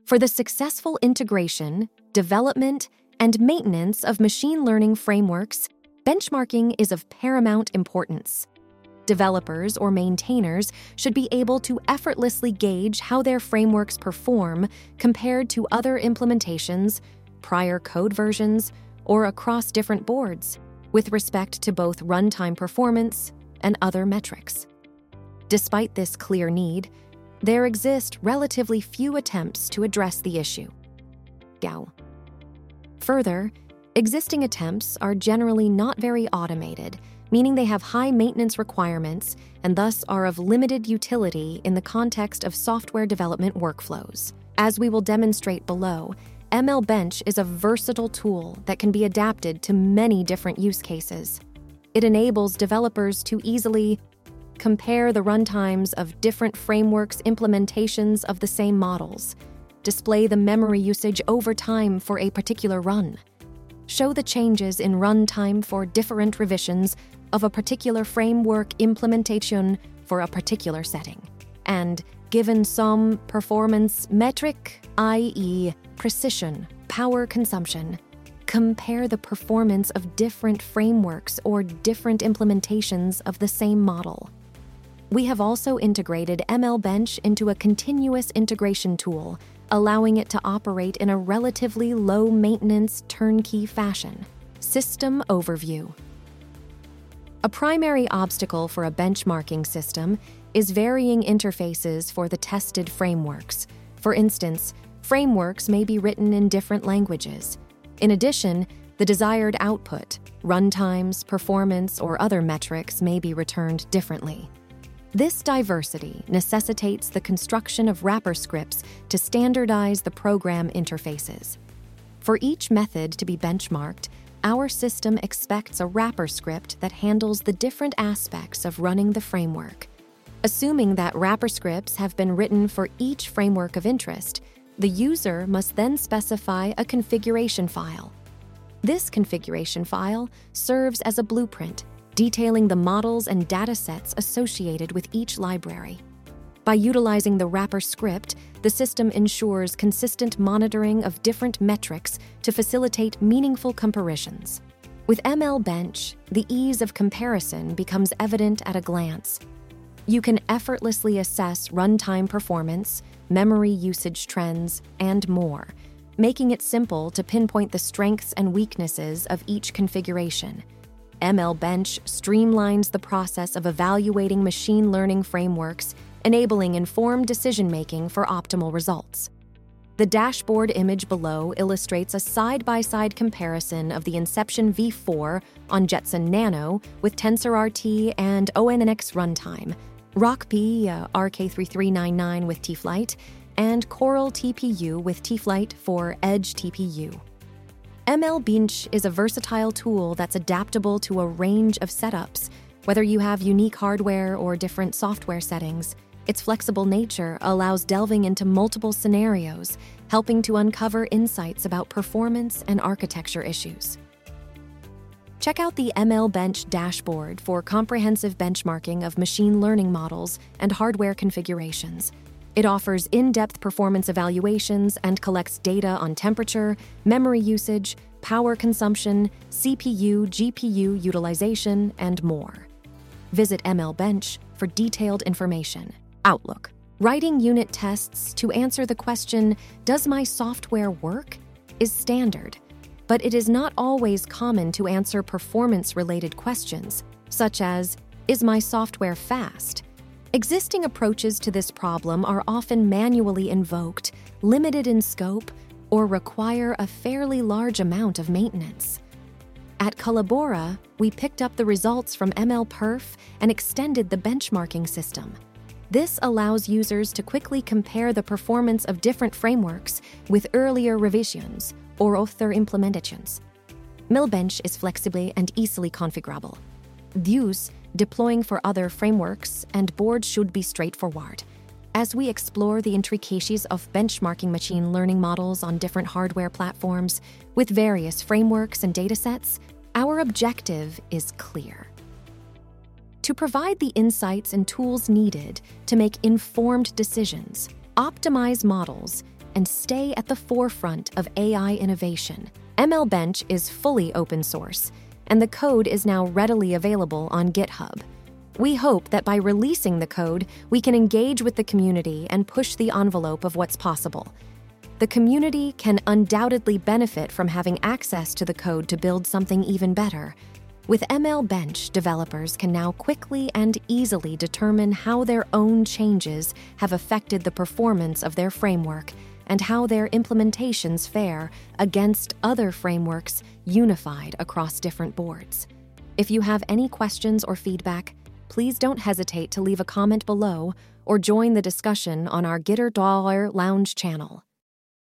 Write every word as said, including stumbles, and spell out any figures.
For the successful integration, development, and maintenance of machine learning frameworks, benchmarking is of paramount importance. Developers or maintainers should be able to effortlessly gauge how their frameworks perform compared to other implementations, prior code versions, or across different boards, with respect to both runtime performance and other metrics. Despite this clear need, there exist relatively few attempts to address the issue. Gao. Further, existing attempts are generally not very automated, meaning they have high maintenance requirements and thus are of limited utility in the context of software development workflows. As we will demonstrate below, MLBench is a versatile tool that can be adapted to many different use cases. It enables developers to easily compare the runtimes of different frameworks' implementations of the same models, display the memory usage over time for a particular run, show the changes in runtime for different revisions of a particular framework implementation for a particular setting, and, given some performance metric, that is precision, power consumption, compare the performance of different frameworks or different implementations of the same model. We have also integrated MLBench into a continuous integration tool, allowing it to operate in a relatively low-maintenance turnkey fashion. System overview. A primary obstacle for a benchmarking system is varying interfaces for the tested frameworks. For instance, frameworks may be written in different languages. In addition, the desired output, runtimes, performance, or other metrics may be returned differently. This diversity necessitates the construction of wrapper scripts to standardize the program interfaces. For each method to be benchmarked, our system expects a wrapper script that handles the different aspects of running the framework. Assuming that wrapper scripts have been written for each framework of interest, the user must then specify a configuration file. This configuration file serves as a blueprint, detailing the models and datasets associated with each library. By utilizing the wrapper script, the system ensures consistent monitoring of different metrics to facilitate meaningful comparisons. With MLBench, the ease of comparison becomes evident at a glance. You can effortlessly assess runtime performance, memory usage trends, and more, making it simple to pinpoint the strengths and weaknesses of each configuration. MLBench streamlines the process of evaluating machine learning frameworks, enabling informed decision-making for optimal results. The dashboard image below illustrates a side-by-side comparison of the Inception V four on Jetson Nano with TensorRT and O N N X runtime, RockP uh, R K three three nine nine with T-Flight, and Coral T P U with T-Flight for Edge T P U. MLBench is a versatile tool that's adaptable to a range of setups, whether you have unique hardware or different software settings. Its flexible nature allows delving into multiple scenarios, helping to uncover insights about performance and architecture issues. Check out the MLBench dashboard for comprehensive benchmarking of machine learning models and hardware configurations. It offers in-depth performance evaluations and collects data on temperature, memory usage, power consumption, C P U, G P U utilization, and more. Visit MLBench for detailed information. Outlook. Writing unit tests to answer the question, "Does my software work?" is standard, but it is not always common to answer performance-related questions, such as, "Is my software fast?" Existing approaches to this problem are often manually invoked, limited in scope, or require a fairly large amount of maintenance. At Collabora, we picked up the results from MLPerf and extended the benchmarking system. This allows users to quickly compare the performance of different frameworks with earlier revisions or other implementations. MLBench is flexible and easily configurable. Thus, deploying for other frameworks and boards should be straightforward. As we explore the intricacies of benchmarking machine learning models on different hardware platforms with various frameworks and datasets, our objective is clear: to provide the insights and tools needed to make informed decisions, optimize models, and stay at the forefront of A I innovation. M L Bench is fully open source, and the code is now readily available on GitHub. We hope that by releasing the code, we can engage with the community and push the envelope of what's possible. The community can undoubtedly benefit from having access to the code to build something even better. With M L Bench, developers can now quickly and easily determine how their own changes have affected the performance of their framework and how their implementations fare against other frameworks unified across different boards. If you have any questions or feedback, please don't hesitate to leave a comment below or join the discussion on our Gitter Dollar Lounge channel.